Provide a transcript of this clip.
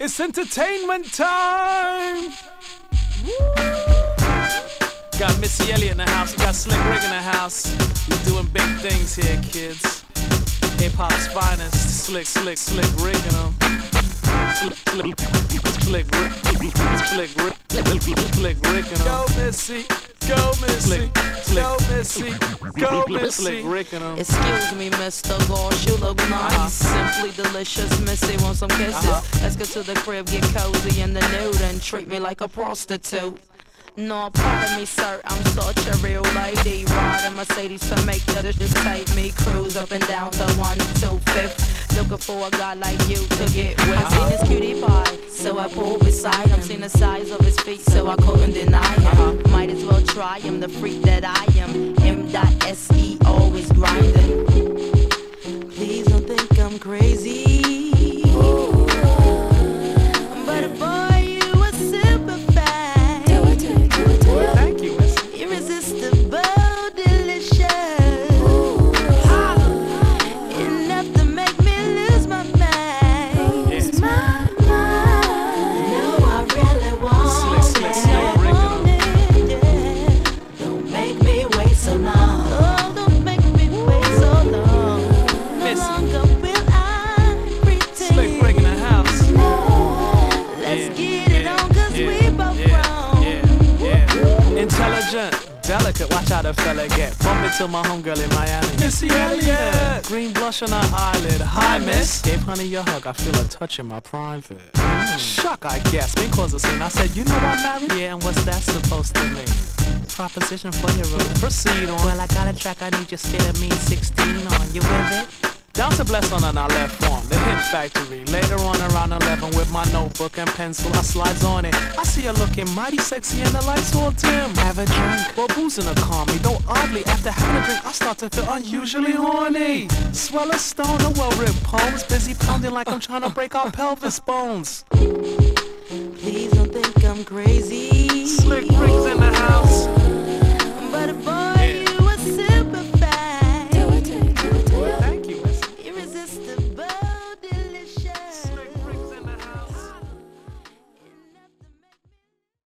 It's entertainment time! Woo! Got Missy Elliott in the house, got Slick Rick in the house. We're doing big things here, kids. Hip-hop's finest, Slick Rick in them. Slick Rick in them. Go Missy, go Missy, go Missy, go Missy. Slick Rick in them. Excuse me, Mr. Gosh, you look nice. Simply delicious, Missy, want some kisses? Let's go to the crib, get cozy in the nude, and treat me like a prostitute. No, pardon me, sir, I'm such a real lady. Riding Mercedes to make the just take me. Cruise up and down to 125th. Looking for a guy like you to get with. I seen this cutie pie, so I pulled beside him. Seen the size of his feet, so I couldn't deny him. Might as well try him, the freak that I am. M.S.E. always grinding. Please don't think I'm crazy, but boy, you a super fan. Thank you, Missy. Irresistible, delicious. Enough to make me lose my mind. Yes. My mind. No, I really want Slick, it. Yeah. Don't make me wait so long. Oh, don't make me wait so long. No longer will I pretend. Slick Rick in the house. Let's get it on, cause we both wrong. Intelligent, delicate, watch how the fella get. Bump into my homegirl in Miami, Missy Elliott. Green blush on her eyelid, hi miss. Gave honey a hug, I feel a touch in my private. Shock, I guess, me cause a scene. I said, you know I'm married? Yeah, and what's that supposed to mean? Proposition for your room. Proceed on. Well, I got a track, I need your skin of me 16 on. You with it? Down to bless on our left arm, the hip factory. Later on around 11 with my notebook and pencil, I slides on it. I see her looking mighty sexy and the lights all dim. Have a drink, well boozing to calm me. Though oddly, after having a drink, I start to feel unusually horny. Swell a stone, a well-written poems, busy pounding like I'm trying to break our pelvis bones. Please don't think I'm crazy. Slick Rick's in the house.